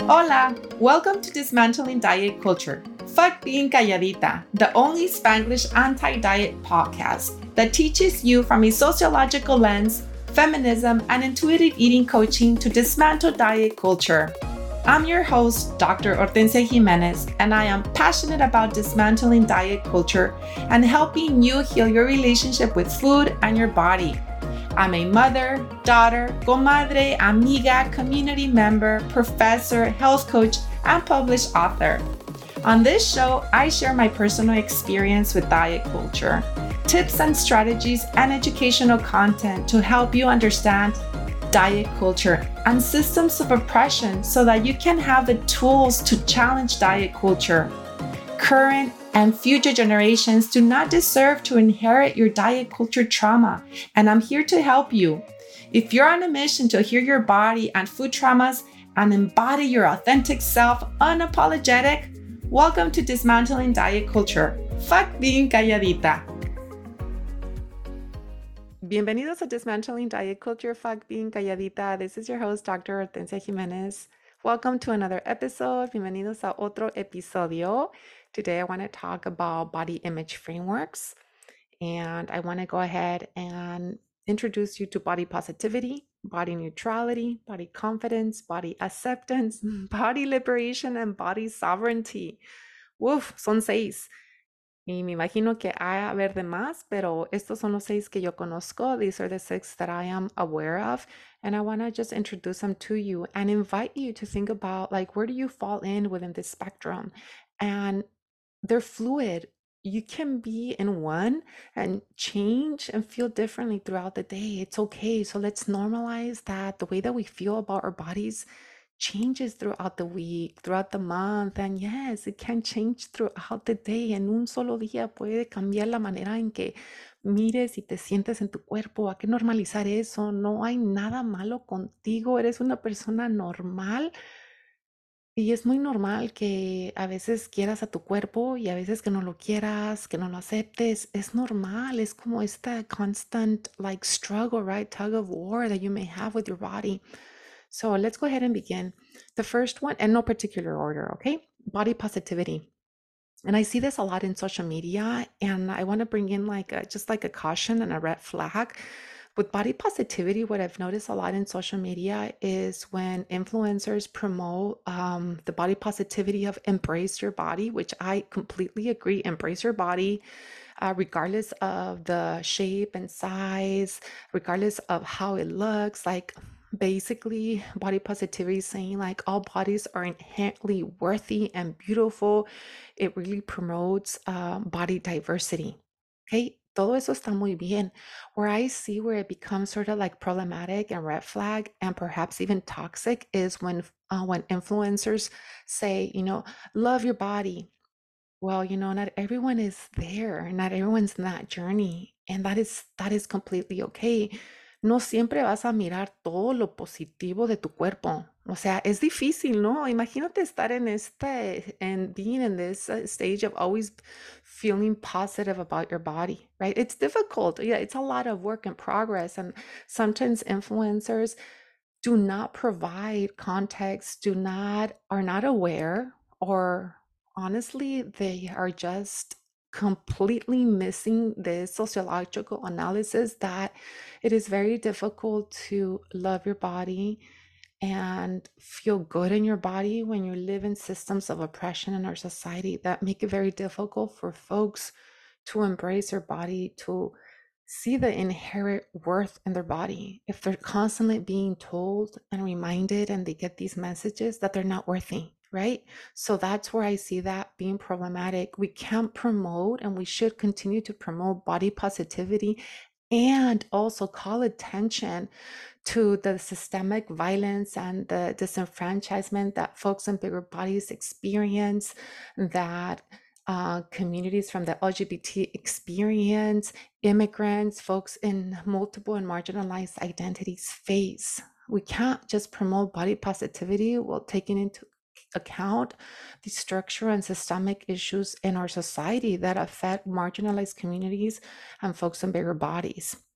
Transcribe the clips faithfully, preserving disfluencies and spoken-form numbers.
Hola! Welcome to Dismantling Diet Culture. Fuck being calladita, the only Spanglish anti-diet podcast that teaches you from a sociological lens, feminism, and intuitive eating coaching to dismantle diet culture. I'm your host, Doctor Hortensia Jimenez, and I am passionate about dismantling diet culture and helping you heal your relationship with food and your body. I'm a mother, daughter, comadre, amiga, community member, professor, health coach, and published author. On this show, I share my personal experience with diet culture, tips and strategies, and educational content to help you understand diet culture and systems of oppression so that you can have the tools to challenge diet culture. Current and future generations do not deserve to inherit your diet culture trauma, and I'm here to help you. If you're on a mission to heal your body and food traumas and embody your authentic self unapologetic, welcome to Dismantling Diet Culture. Fuck being calladita. Bienvenidos a Dismantling Diet Culture, Fuck being calladita. This is your host, Doctor Hortensia Jimenez. Welcome to another episode. Bienvenidos a otro episodio. Today, I want to talk about body image frameworks, and I want to go ahead and introduce you to body positivity, body neutrality, body confidence, body acceptance, body liberation, and body sovereignty. Uf, son seis. Y me imagino que hay a haber de más, pero estos son los seis que yo conozco. These are the six that I am aware of. And I want to just introduce them to you and invite you to think about, like, where do you fall in within this spectrum? And they're fluid. You can be in one and change and feel differently throughout the day. It's okay. So let's normalize that the way that we feel about our bodies changes throughout the week, throughout the month. And yes, it can change throughout the day. En un solo día puede cambiar la manera en que mires y te sientes en tu cuerpo. Hay que normalizar eso. No hay nada malo contigo. Eres una persona normal. Y es muy normal que a veces quieras a tu cuerpo y a veces que no lo quieras, que no lo aceptes. Es normal. Es como esta constant like struggle, right? Tug of war that you may have with your body. So let's go ahead and begin. The first one, in no particular order, okay? Body positivity. And I see this a lot in social media, and I want to bring in like a, just like a caution and a red flag. With body positivity, what I've noticed a lot in social media is when influencers promote um, the body positivity of embrace your body, which I completely agree. Embrace your body, uh, regardless of the shape and size, regardless of how it looks. Like basically, body positivity is saying like all bodies are inherently worthy and beautiful. It really promotes uh, body diversity. Okay. Todo eso está muy bien. Where I see where it becomes sort of like problematic and red flag and perhaps even toxic is when uh, when influencers say, you know, love your body. Well, you know, not everyone is there. Not everyone's in that journey. And that is that is completely okay. No siempre vas a mirar todo lo positivo de tu cuerpo. O sea, es difícil, ¿no? Imagínate estar en este, and being in this uh, stage of always feeling positive about your body, right? It's difficult. Yeah, it's a lot of work in progress. And sometimes influencers do not provide context, do not, are not aware, or honestly, they are just completely missing the sociological analysis that it is very difficult to love your body and feel good in your body when you live in systems of oppression in our society that make it very difficult for folks to embrace their body, to see the inherent worth in their body. If they're constantly being told and reminded and they get these messages that they're not worthy, right? So that's where I see that being problematic. We can't promote, and we should continue to promote body positivity and also call attention to the systemic violence and the disenfranchisement that folks in bigger bodies experience, that uh, communities from the L G B T experience, immigrants, folks in multiple and marginalized identities face. We can't just promote body positivity while taking into account the structural and systemic issues in our society that affect marginalized communities and folks in bigger bodies.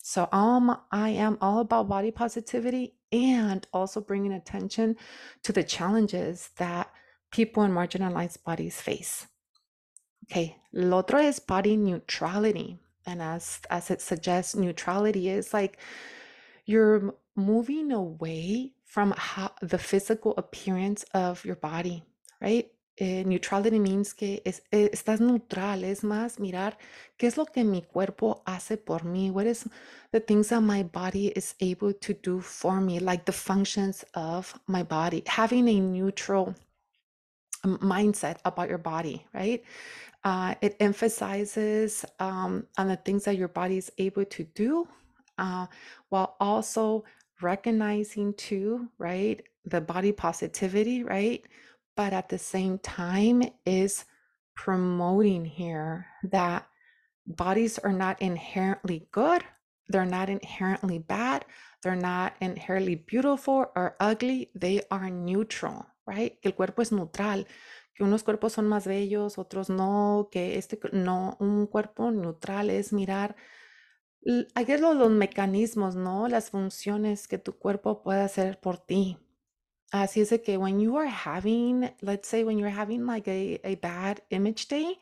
So um, I am all about body positivity and also bringing attention to the challenges that people in marginalized bodies face. Okay, lo otro es body neutrality. And as as it suggests, neutrality is like you're moving away from how the physical appearance of your body, right? Eh, neutrality means que es, eh, estás neutral, es más mirar qué es lo que mi cuerpo hace por mí, what is the things that my body is able to do for me, like the functions of my body, having a neutral um, mindset about your body, right? Uh, it emphasizes um, on the things that your body is able to do, uh, while also recognizing too, right, the body positivity, right? But at the same time, is promoting here that bodies are not inherently good, they're not inherently bad, they're not inherently beautiful or ugly, they are neutral, right? Que el cuerpo es neutral, que unos cuerpos son más bellos, otros no, que este no, un cuerpo neutral es mirar, I guess los, los mecanismos, ¿no? Las funciones que tu cuerpo puede hacer por ti. Así es de que when you are having, let's say when you're having like a, a bad image day,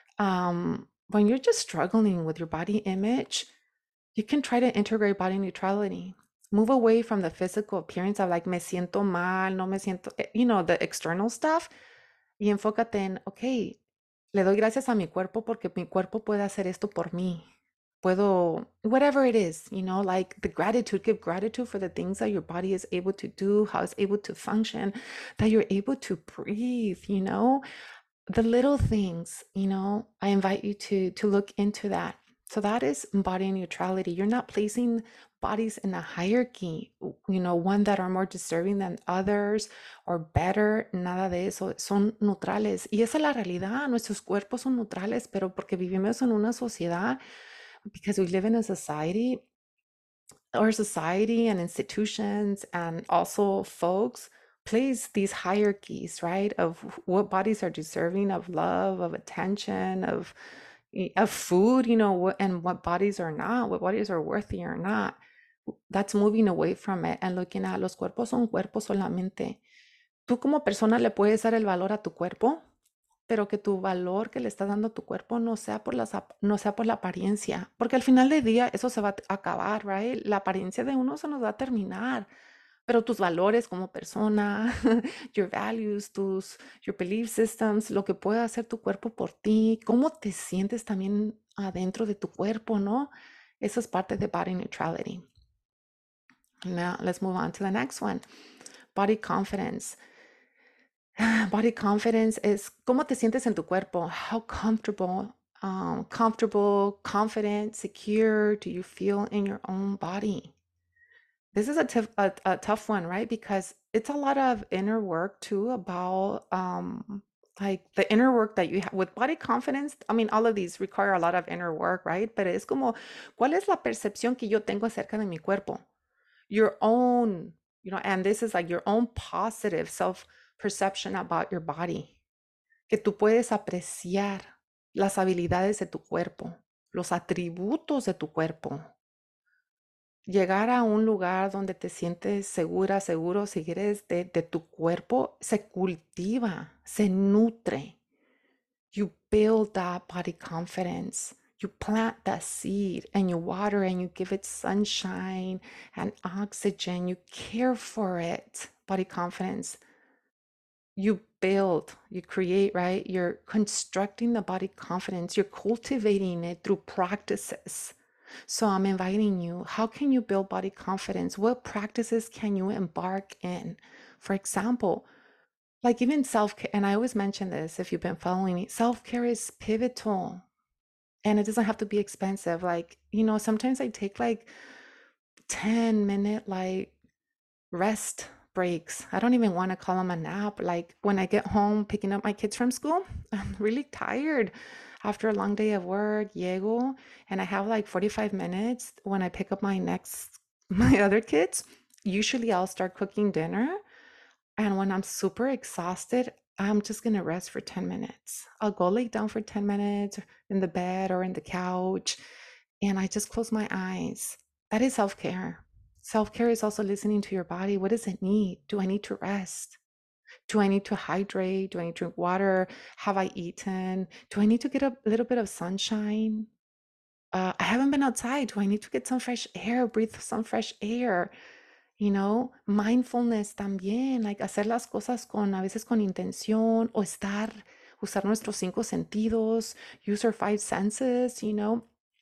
um, when you're just struggling with your body image, you can try to integrate body neutrality. Move away from the physical appearance of like me siento mal, no me siento, eh, you know, the external stuff, y enfócate en, ok, le doy gracias a mi cuerpo porque mi cuerpo puede hacer esto por mí. Puedo, whatever it is, you know, like the gratitude, give gratitude for the things that your body is able to do, how it's able to function, that you're able to breathe, you know, the little things, you know, I invite you to to look into that. So that is body neutrality. You're not placing bodies in a hierarchy, you know, one that are more deserving than others or better, nada de eso. Son neutrales. Y esa es la realidad. Nuestros cuerpos son neutrales, pero porque vivimos en una sociedad, because we live in a society, our society and institutions and also folks place these hierarchies, right, of what bodies are deserving of love, of attention, of of food, you know, and what bodies are not, what bodies are worthy or not. That's moving away from it and looking at los cuerpos son cuerpos solamente. Tú como persona le puedes dar el valor a tu cuerpo, pero que tu valor que le estás dando a tu cuerpo no sea por las ap- no sea por la apariencia, porque al final del día eso se va a acabar, right? La apariencia de uno se nos va a terminar, pero tus valores como persona, your values, tus your belief systems, lo que puede hacer tu cuerpo por ti, cómo te sientes también adentro de tu cuerpo, ¿no? Eso es parte de body neutrality. Now let's move on to the next one. Body confidence. Body confidence is cómo te sientes en tu cuerpo. How comfortable, um, comfortable, confident, secure do you feel in your own body? This is a, tif- a, a tough one, right? Because it's a lot of inner work too about um, like the inner work that you have with body confidence. I mean, all of these require a lot of inner work, right? Pero es como, ¿cuál es la percepción que yo tengo acerca de mi cuerpo? Your own, you know, and this is like your own positive self perception about your body, que tú puedes apreciar las habilidades de tu cuerpo, los atributos de tu cuerpo. Llegar a un lugar donde te sientes segura, seguro, si quieres, de, de tu cuerpo, se cultiva, se nutre. You build that body confidence. You plant that seed and you water and you give it sunshine and oxygen. You care for it. Body confidence. You build, you create, right? You're constructing the body confidence. You're cultivating it through practices. So I'm inviting you. How can you build body confidence? What practices can you embark in? For example, like even self-care, and I always mention this if you've been following me, self-care is pivotal and it doesn't have to be expensive. Like, you know, sometimes I take like ten minute like rest breaks. I don't even want to call them a nap. Like when I get home picking up my kids from school, I'm really tired after a long day of work, llego, and I have like forty-five minutes when I pick up my next my other kids. Usually I'll start cooking dinner, and when I'm super exhausted, I'm just going to rest for ten minutes. I'll go lay down for ten minutes in the bed or in the couch, and I just close my eyes. That is self-care. Self-care is also listening to your body. What does it need? Do I need to rest? Do I need to hydrate? Do I need to drink water? Have I eaten? Do I need to get a little bit of sunshine? Uh, I haven't been outside. Do I need to get some fresh air, breathe some fresh air? You know, mindfulness también, like hacer las cosas con, a veces con intención o estar, usar nuestros cinco sentidos, use our five senses, you know,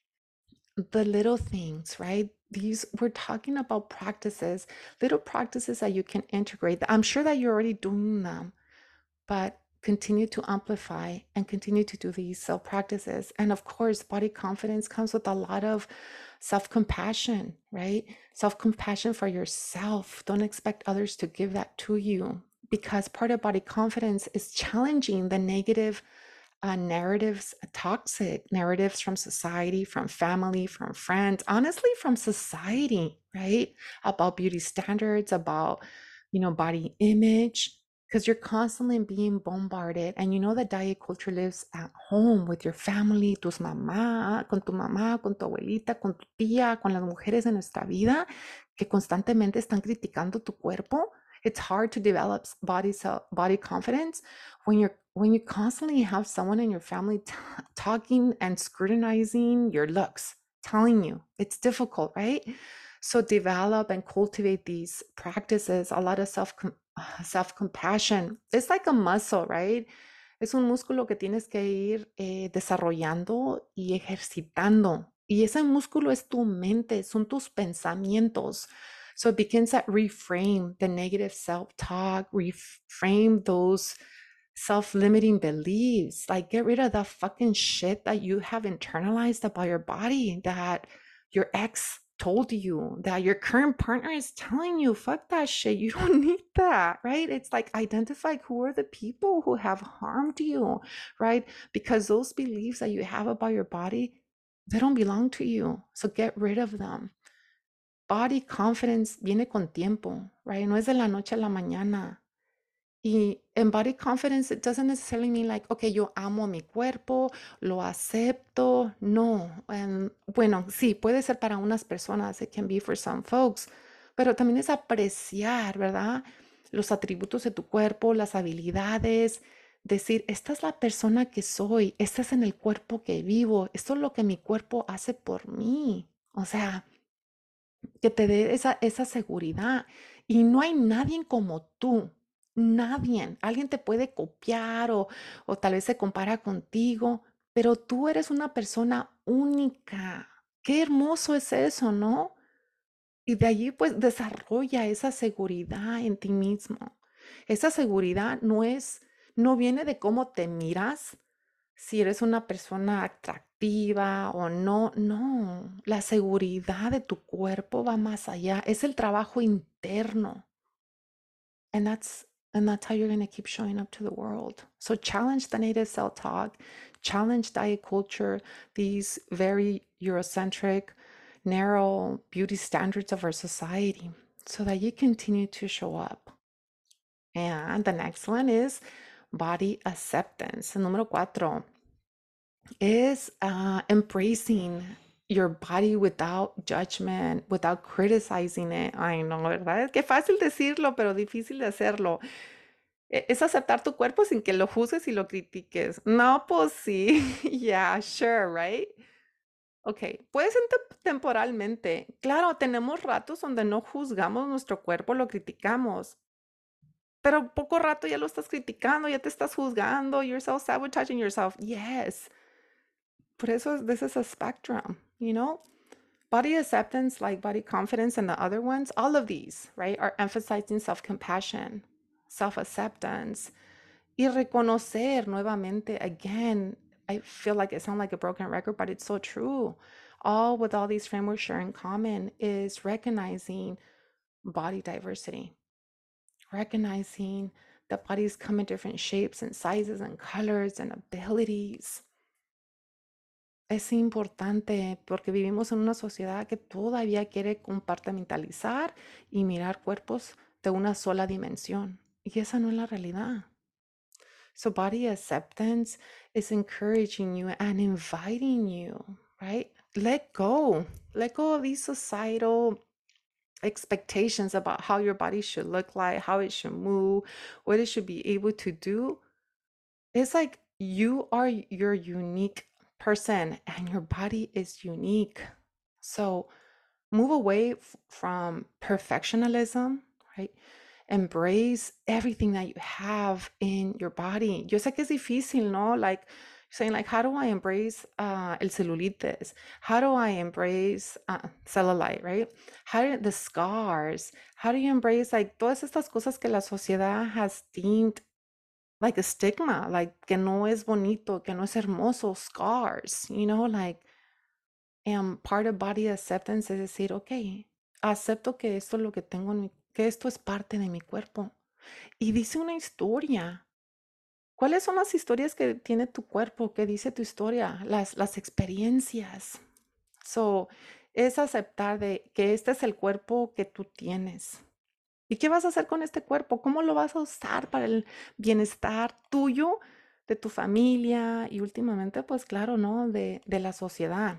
the little things, right? These, we're talking about practices, little practices that you can integrate. I'm sure that you're already doing them, but continue to amplify and continue to do these self practices. And of course, body confidence comes with a lot of self compassion, right? Self compassion for yourself. Don't expect others to give that to you, because part of body confidence is challenging the negative uh, narratives, toxic narratives from society, from family, from friends, honestly, from society, right? About beauty standards, about, you know, body image, because you're constantly being bombarded. And you know that diet culture lives at home with your family, tus mamá, con tu mamá, con tu abuelita, con tu tía, con las mujeres de nuestra vida, que constantemente están criticando tu cuerpo. It's hard to develop body self, body confidence when you're when you constantly have someone in your family t- talking and scrutinizing your looks, telling you it's difficult, right? So develop and cultivate these practices, a lot of self self compassion. It's like a muscle, right? Es un músculo que tienes que ir eh, desarrollando y ejercitando. Y ese músculo es tu mente, son tus pensamientos. So it begins at reframe the negative self-talk, reframe those self-limiting beliefs. Like get rid of the fucking shit that you have internalized about your body, that your ex told you, that your current partner is telling you. Fuck that shit. You don't need that, right? It's like identify who are the people who have harmed you, right? Because those beliefs that you have about your body, they don't belong to you. So get rid of them. Body confidence viene con tiempo, right? No es de la noche a la mañana. Y en body confidence, it doesn't necessarily mean like, okay, yo amo mi cuerpo, lo acepto. No. Um, bueno, sí, puede ser para unas personas, it can be for some folks, pero también es apreciar, ¿verdad? Los atributos de tu cuerpo, las habilidades, decir, esta es la persona que soy, este es en el cuerpo que vivo, esto es lo que mi cuerpo hace por mí. O sea, que te dé esa, esa seguridad. Y no hay nadie como tú, nadie. Alguien te puede copiar o, o tal vez se compara contigo, pero tú eres una persona única. Qué hermoso es eso, ¿no? Y de allí pues desarrolla esa seguridad en ti mismo. Esa seguridad no es, no viene de cómo te miras, si eres una persona atractiva o no, no, la seguridad de tu cuerpo va más allá, es el trabajo interno. And that's and that's how you're going to keep showing up to the world. So challenge the native self-talk, challenge diet culture, these very Eurocentric, narrow beauty standards of our society, so that you continue to show up. And the next one is body acceptance. Número cuatro is uh, embracing your body without judgment, without criticizing it. Ay, no, ¿verdad? Qué fácil decirlo, pero difícil de hacerlo. E- Es aceptar tu cuerpo sin que lo juzgues y lo critiques. No, pues sí. Yeah, sure, right? Ok, puede ser tem- temporalmente. Claro, tenemos ratos donde no juzgamos nuestro cuerpo, lo criticamos. Pero poco rato ya lo estás criticando, ya te estás juzgando, you're self-sabotaging yourself. Yes. Por eso this is a spectrum, you know? Body acceptance, like body confidence and the other ones, all of these, right, are emphasizing self-compassion, self-acceptance, y reconocer nuevamente, again, I feel like it sounds like a broken record, but it's so true. All with all these frameworks share in common is recognizing body diversity, recognizing that bodies come in different shapes and sizes and colors and abilities. Es importante porque vivimos en una sociedad que todavía quiere compartimentalizar y mirar cuerpos de una sola dimensión. Y esa no es la realidad. So body acceptance is encouraging you and inviting you, right? let go. Let go of these societal expectations about how your body should look like, how it should move, what it should be able to do. It's like you are your unique person and your body is unique. So move away f- from perfectionism, right? Embrace everything that you have in your body. Yo sé que es difícil, ¿no? Like saying like, how do I embrace uh, el celulitis? How do I embrace uh, cellulite, right? How do the scars? How do you embrace like todas estas cosas que la sociedad has deemed like a stigma, like que no es bonito, que no es hermoso, scars, you know, like, and part of body acceptance es decir, ok, acepto que esto es lo que tengo en mi, que esto es parte de mi cuerpo. Y dice una historia. ¿Cuáles son las historias que tiene tu cuerpo? ¿Qué dice tu historia? Las, las experiencias. So, es aceptar de que este es el cuerpo que tú tienes. ¿Y qué vas a hacer con este cuerpo? ¿Cómo lo vas a usar para el bienestar tuyo, de tu familia y últimamente, pues claro, ¿no? De, de la sociedad.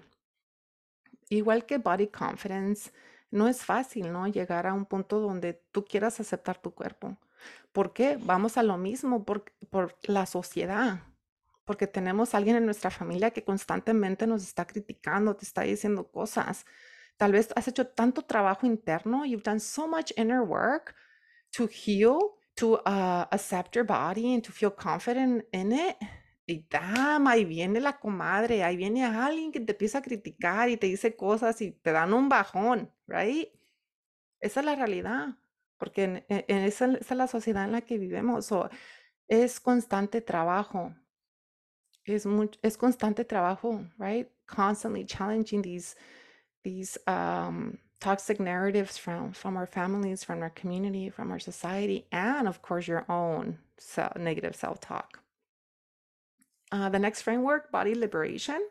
Igual que body confidence, no es fácil, ¿no? Llegar a un punto donde tú quieras aceptar tu cuerpo. ¿Por qué? Vamos a lo mismo, por, por la sociedad. Porque tenemos a alguien en nuestra familia que constantemente nos está criticando, te está diciendo cosas. Tal vez has hecho tanto trabajo interno, you've done so much inner work to heal, to uh, accept your body and to feel confident in it. Y damn, ahí viene la comadre, ahí viene alguien que te empieza a criticar y te dice cosas y te dan un bajón, right? Esa es la realidad, porque en, en- en esa, esa es la sociedad en la que vivimos. So, es constante trabajo, es, much, es constante trabajo, right? Constantly challenging these these um, toxic narratives from from our families, from our community, from our society, and of course your own se- negative self-talk. Uh, the next framework, body liberation.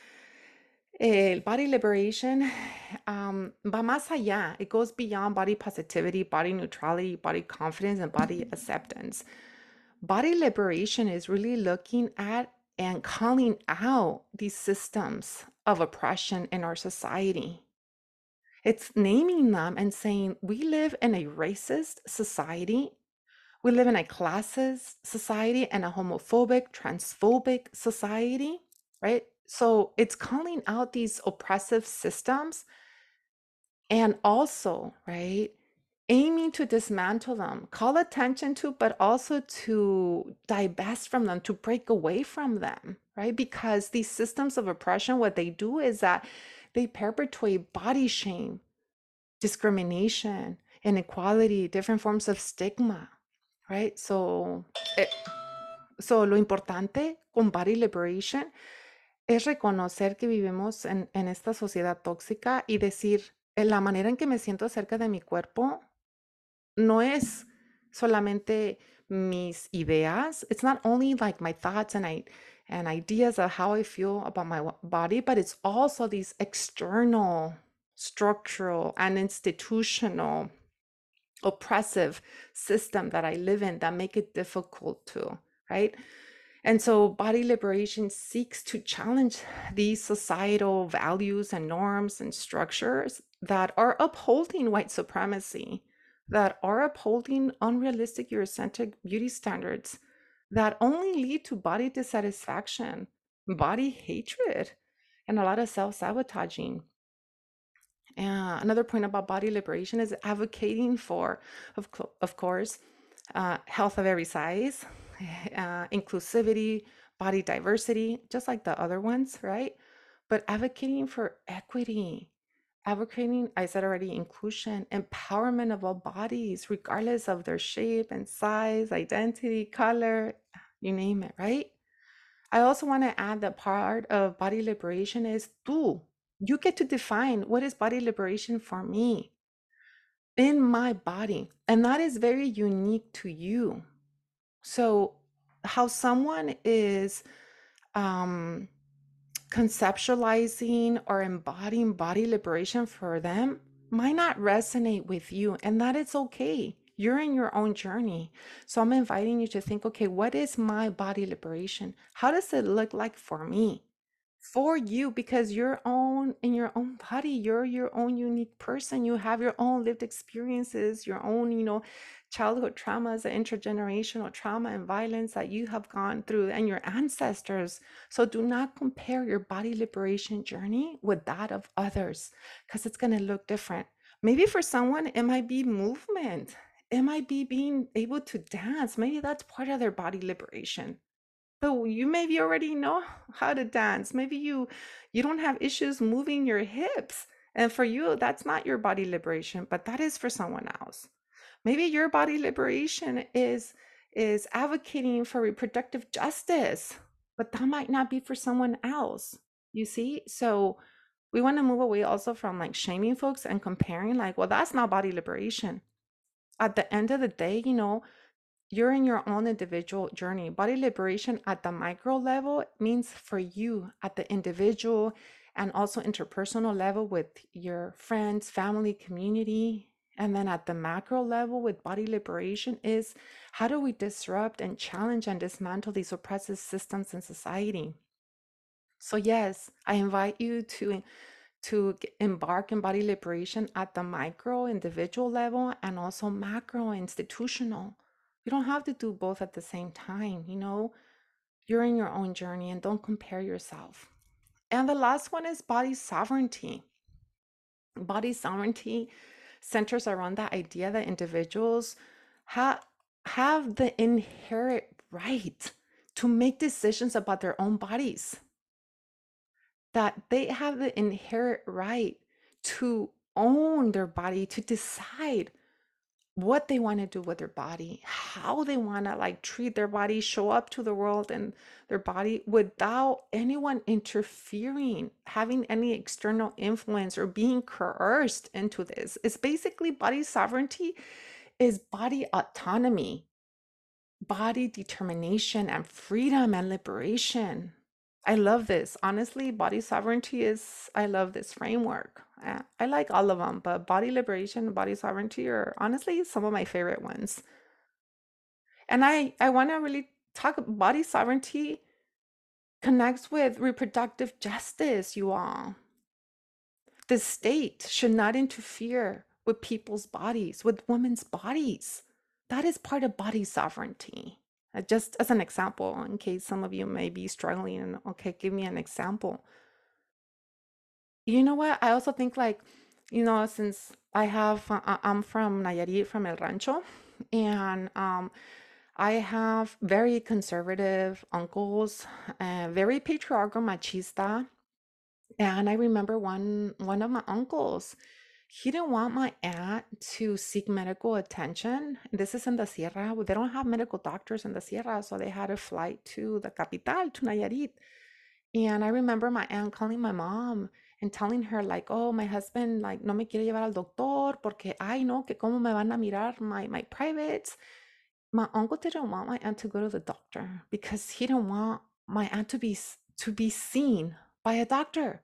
El body liberation um, va más allá. It goes beyond body positivity, body neutrality, body confidence, and body acceptance. Body liberation is really looking at and calling out these systems of oppression in our society. It's naming them and saying, we live in a racist society. We live in a classist society and a homophobic, transphobic society, right? So it's calling out these oppressive systems and also, right, aiming to dismantle them, call attention to, but also to divest from them, to break away from them, right? Because these systems of oppression, what they do is that they perpetuate body shame, discrimination, inequality, different forms of stigma, right? So, eh, so lo importante con body liberation es reconocer que vivimos en, en esta sociedad tóxica y decir, "Eh, la manera en que me siento acerca de mi cuerpo no es solamente mis ideas. It's not only like my thoughts and I and ideas of how I feel about my wa- body, but it's also these external, structural, and institutional oppressive system that I live in that make it difficult to, right? And so body liberation seeks to challenge these societal values and norms and structures that are upholding white supremacy, that are upholding unrealistic Eurocentric beauty standards that only lead to body dissatisfaction, body hatred, and a lot of self-sabotaging. Uh, another point about body liberation is advocating for, of, co- of course, uh, health of every size, uh, inclusivity, body diversity, just like the other ones, right? But advocating for equity, advocating, I said already, inclusion, empowerment of all bodies, regardless of their shape and size, identity, color, you name it, right? I also want to add that part of body liberation is tú. You get to define what is body liberation for me in my body. And that is very unique to you. So, how someone is um, conceptualizing or embodying body liberation for them might not resonate with you, and that is okay. You're in your own journey. So, I'm inviting you to think okay, what is my body liberation? How does it look like for me? for you, because you're own in your own body, you're your own unique person, you have your own lived experiences, your own, you know, childhood traumas and intergenerational trauma and violence that you have gone through, and your ancestors. So do not compare your body liberation journey with that of others, because it's going to look different. Maybe for someone it might be movement, it might be being able to dance, maybe that's part of their body liberation. So you maybe already know how to dance. Maybe you you don't have issues moving your hips. And for you, that's not your body liberation, but that is for someone else. Maybe your body liberation is is advocating for reproductive justice, but that might not be for someone else. You see? So we want to move away also from like shaming folks and comparing like, well, that's not body liberation. At the end of the day, you know, you're in your own individual journey. Body liberation at the micro level means for you at the individual and also interpersonal level with your friends, family, community. And then at the macro level with body liberation is how do we disrupt and challenge and dismantle these oppressive systems in society? So yes, I invite you to to g- embark in body liberation at the micro individual level and also macro institutional. You don't have to do both at the same time, you know? You're in your own journey and don't compare yourself. And the last one is body sovereignty. Body sovereignty centers around the idea that individuals ha- have the inherent right to make decisions about their own bodies, that they have the inherent right to own their body, to decide what they want to do with their body, how they want to like treat their body, show up to the world and their body without anyone interfering, having any external influence or being coerced into this. It's basically body sovereignty is body autonomy, body determination and freedom and liberation. I love this. Honestly, body sovereignty is, I love this framework. Uh, I like all of them, but body liberation and body sovereignty are honestly some of my favorite ones. And I, I want to really talk body sovereignty connects with reproductive justice, you all. The state should not interfere with people's bodies, with women's bodies. That is part of body sovereignty. Uh, just as an example, in case some of you may be struggling, and okay, give me an example. You know what? I also think like, you know, since I have, uh, I- I'm from Nayarit, from El Rancho, and um, I have very conservative uncles, uh, very patriarchal, machista. And I remember one one of my uncles, he didn't want my aunt to seek medical attention. This is in the Sierra. They don't have medical doctors in the Sierra, so they had a flight to the capital, to Nayarit. And I remember my aunt calling my mom and telling her like, "Oh, my husband like no me quiere llevar al doctor porque ay no, que cómo me van a mirar my my privates." My uncle didn't want my aunt to go to the doctor because he didn't want my aunt to be s- to be seen by a doctor.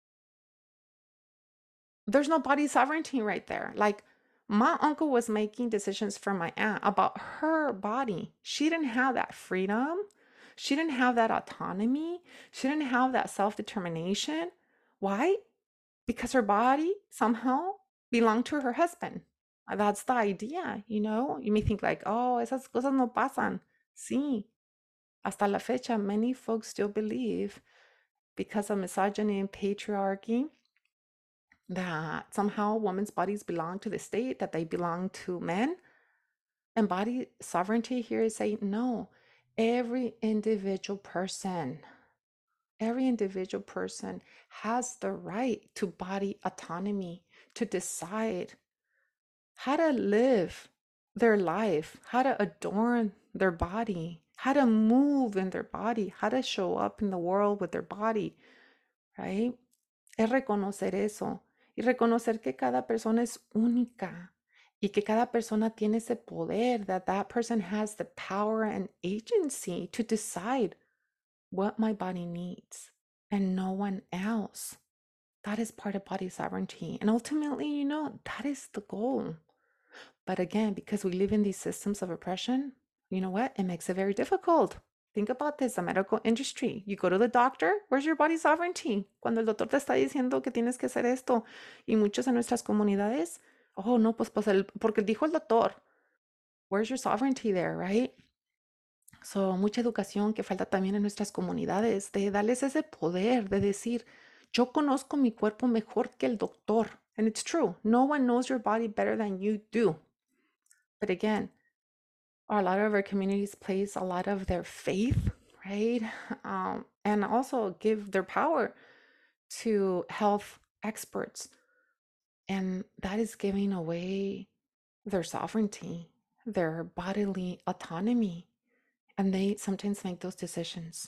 There's no body sovereignty right there. Like my uncle was making decisions for my aunt about her body. She didn't have that freedom. She didn't have that autonomy. She didn't have that self-determination. Why? Because her body somehow belonged to her husband. Uh, That's the idea, you know? You may think like, oh, esas cosas no pasan. Sí, hasta la fecha, many folks still believe because of misogyny and patriarchy that somehow women's bodies belong to the state, that they belong to men. And body sovereignty here is saying no, every individual person, every individual person has the right to body autonomy, to decide how to live their life, how to adorn their body, how to move in their body, how to show up in the world with their body, right? Es reconocer eso y reconocer que cada persona es única y que cada persona tiene ese poder, that that person has the power and agency to decide what my body needs and no one else. That is part of body sovereignty. And ultimately, you know, that is the goal. But again, because we live in these systems of oppression, you know what? It makes it very difficult. Think about this, the medical industry. You go to the doctor, where's your body sovereignty? Cuando el doctor te está diciendo que tienes que hacer esto, y muchos en nuestras comunidades, oh, no, pues, pues el, porque dijo el doctor. Where's your sovereignty there, right? So, mucha educación que falta también en nuestras comunidades, de darles ese poder de decir, yo conozco mi cuerpo mejor que el doctor. And it's true. No one knows your body better than you do. But again, a lot of our communities place a lot of their faith, right? Um, and also give their power to health experts. And that is giving away their sovereignty, their bodily autonomy. And they sometimes make those decisions.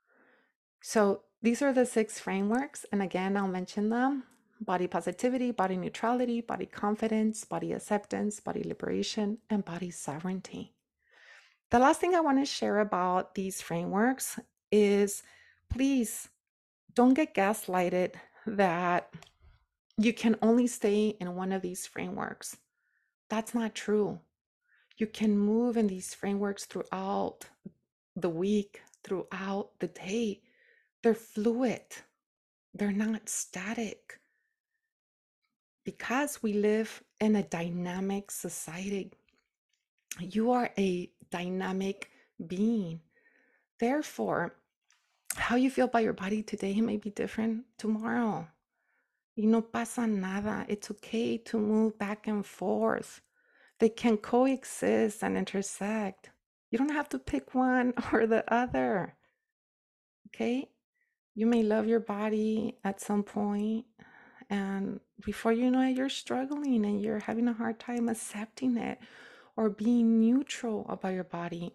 So these are the six frameworks. And again, I'll mention them: body positivity, body neutrality, body confidence, body acceptance, body liberation, and body sovereignty. The last thing I want to share about these frameworks is, please don't get gaslighted that you can only stay in one of these frameworks. That's not true. You can move in these frameworks throughout the week, throughout the day. They're fluid. They're not static. Because we live in a dynamic society, you are a dynamic being. Therefore, how you feel about your body today may be different tomorrow. Y no pasa nada. It's okay to move back and forth. They can coexist and intersect. You don't have to pick one or the other. Okay? You may love your body at some point, and before you know it, you're struggling and you're having a hard time accepting it or being neutral about your body.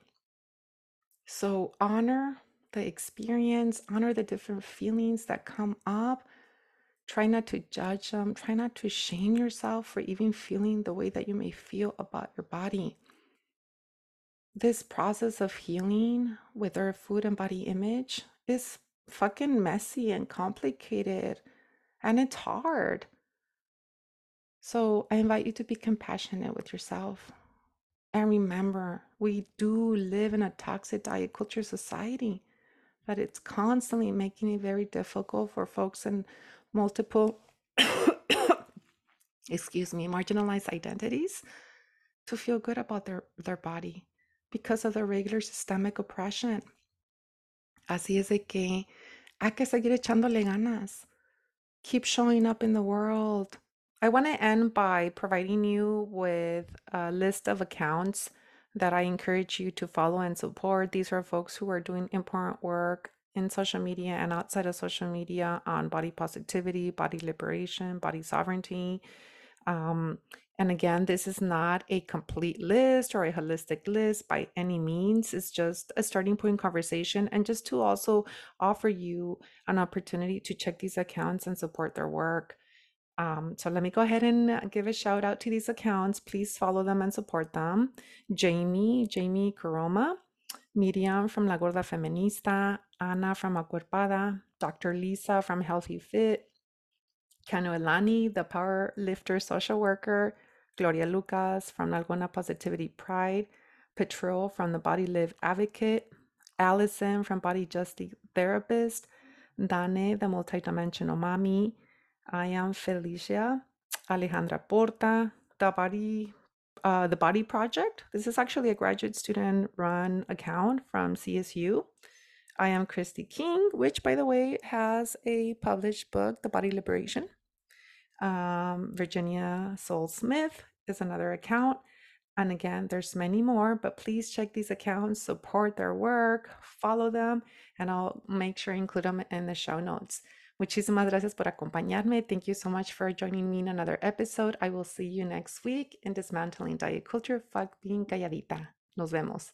So honor the experience, honor the different feelings that come up. Try not to judge them. Try not to shame yourself for even feeling the way that you may feel about your body. This process of healing with our food and body image is fucking messy and complicated, and it's hard. So I invite you to be compassionate with yourself. And remember, we do live in a toxic diet culture society, that it's constantly making it very difficult for folks in multiple, excuse me, marginalized identities to feel good about their, their body because of the regular systemic oppression. Así es de que hay que seguir echándole ganas. Keep showing up in the world. I want to end by providing you with a list of accounts that I encourage you to follow and support. These are folks who are doing important work in social media and outside of social media on body positivity, body liberation, body sovereignty. Um, and again, this is not a complete list or a holistic list by any means. It's just a starting point conversation, and just to also offer you an opportunity to check these accounts and support their work. Um, so let me go ahead and give a shout out to these accounts. Please follow them and support them. Jamie, Jamie Kuroma, Miriam from La Gorda Feminista, Ana from Acuerpada, Doctor Lisa from Healthy Fit, Kanu Elani, the Power Lifter Social Worker, Gloria Lucas from Nalgona Positivity Pride, Patrol from the Body Live Advocate, Allison from Body Justice Therapist, Dane, the Multidimensional Mommy, I am Felicia, Alejandra Porta, the Body, uh, the Body Project. This is actually a graduate student run account from C S U. I am Christy King, which, by the way, has a published book, The Body Liberation. Um, Virginia Soul Smith is another account. And again, there's many more, but please check these accounts, support their work, follow them, and I'll make sure to include them in the show notes. Muchísimas gracias por acompañarme. Thank you so much for joining me in another episode. I will see you next week in Dismantling Diet Culture. Fuck being calladita. Nos vemos.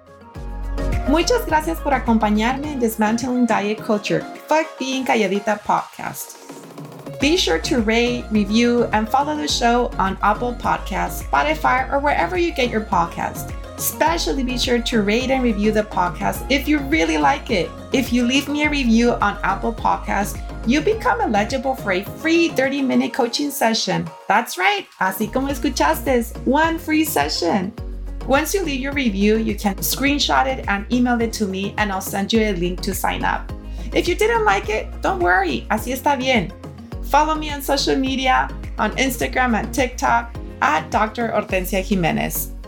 Muchas gracias por acompañarme en Dismantling Diet Culture. Fuck being calladita podcast. Be sure to rate, review, and follow the show on Apple Podcasts, Spotify, or wherever you get your podcast. Especially be sure to rate and review the podcast if you really like it. If you leave me a review on Apple Podcasts, you become eligible for a free thirty minute coaching session. That's right, así como escuchaste, one free session. Once you leave your review, you can screenshot it and email it to me, and I'll send you a link to sign up. If you didn't like it, don't worry, así está bien. Follow me on social media, on Instagram and TikTok at Doctor Hortensia Jimenez.